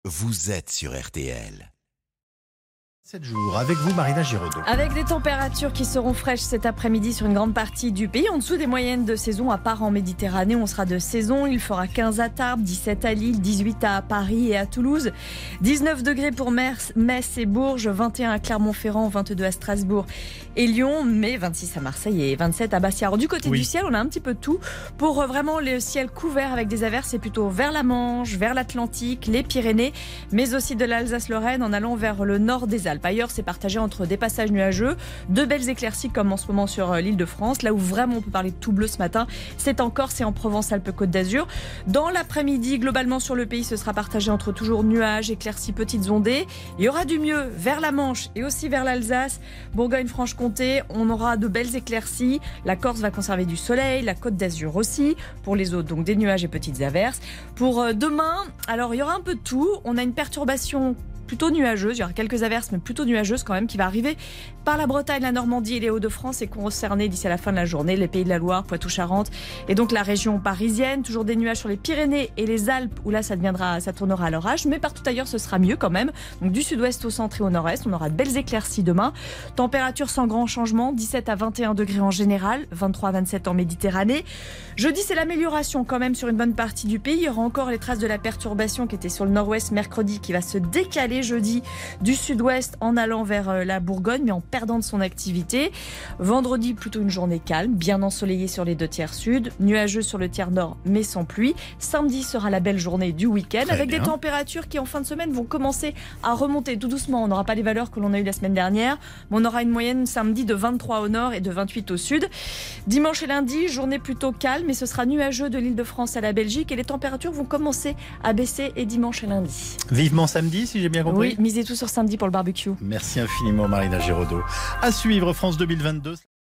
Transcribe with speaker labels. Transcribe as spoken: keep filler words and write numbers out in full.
Speaker 1: vous êtes sur R T L.
Speaker 2: sept jours. Avec vous, Marina Giraudot.
Speaker 3: Avec des températures qui seront fraîches cet après-midi sur une grande partie du pays, en dessous des moyennes de saison, à part en Méditerranée, on sera de saison. Il fera quinze à Tarbes, dix-sept à Lille, dix-huit à Paris et à Toulouse, dix-neuf degrés pour Metz et Bourges, vingt et un à Clermont-Ferrand, vingt-deux à Strasbourg et Lyon, mais vingt-six à Marseille et vingt-sept à Bastia. Alors, du côté
Speaker 2: oui.
Speaker 3: du ciel, on a un petit peu de tout. Pour vraiment le ciel couvert avec des averses, c'est plutôt vers la Manche, vers l'Atlantique, les Pyrénées, mais aussi de l'Alsace-Lorraine en allant vers le nord des Alpes. Ailleurs, c'est partagé entre des passages nuageux, de belles éclaircies comme en ce moment sur l'île de France. Là où vraiment on peut parler de tout bleu ce matin, c'est en Corse et en Provence-Alpes-Côte d'Azur. Dans l'après-midi, globalement sur le pays, ce sera partagé entre toujours nuages, éclaircies, petites ondées. Il y aura du mieux vers la Manche et aussi vers l'Alsace, Bourgogne-Franche-Comté. On aura de belles éclaircies. La Corse va conserver du soleil, la Côte d'Azur aussi. Pour les autres, donc des nuages et petites averses. Pour demain, alors il y aura un peu de tout. On a une perturbation plutôt nuageuse, il y aura quelques averses mais plutôt nuageuses quand même qui va arriver par la Bretagne, la Normandie et les Hauts-de-France et concerner d'ici à la fin de la journée les Pays de la Loire, Poitou-Charentes et donc la région parisienne. Toujours des nuages sur les Pyrénées et les Alpes où là ça deviendra, ça tournera à l'orage, mais partout ailleurs ce sera mieux quand même. Donc du sud-ouest au centre et au nord-est, on aura de belles éclaircies demain. Température sans grand changement, dix-sept à vingt et un degrés en général, vingt-trois à vingt-sept en Méditerranée. Jeudi c'est l'amélioration quand même sur une bonne partie du pays. Il y aura encore les traces de la perturbation qui était sur le nord-ouest mercredi qui va se décaler jeudi du sud-ouest en allant vers la Bourgogne mais en perdant de son activité. Vendredi plutôt une journée calme, bien ensoleillée sur les deux tiers sud, nuageux sur le tiers nord mais sans pluie. Samedi sera la belle journée du week-end Très avec bien. Des températures qui en fin de semaine vont commencer à remonter tout doucement. On n'aura pas les valeurs que l'on a eues la semaine dernière, mais on aura une moyenne samedi de vingt-trois au nord et de vingt-huit au sud. Dimanche et lundi, journée plutôt calme mais ce sera nuageux de l'Île-de-France à la Belgique et les températures vont commencer à baisser et dimanche et lundi.
Speaker 2: Vivement samedi si j'ai bien compris.
Speaker 3: Oui, misez tout sur samedi pour le barbecue.
Speaker 2: Merci infiniment Marina Giraudot. À suivre France deux mille vingt-deux.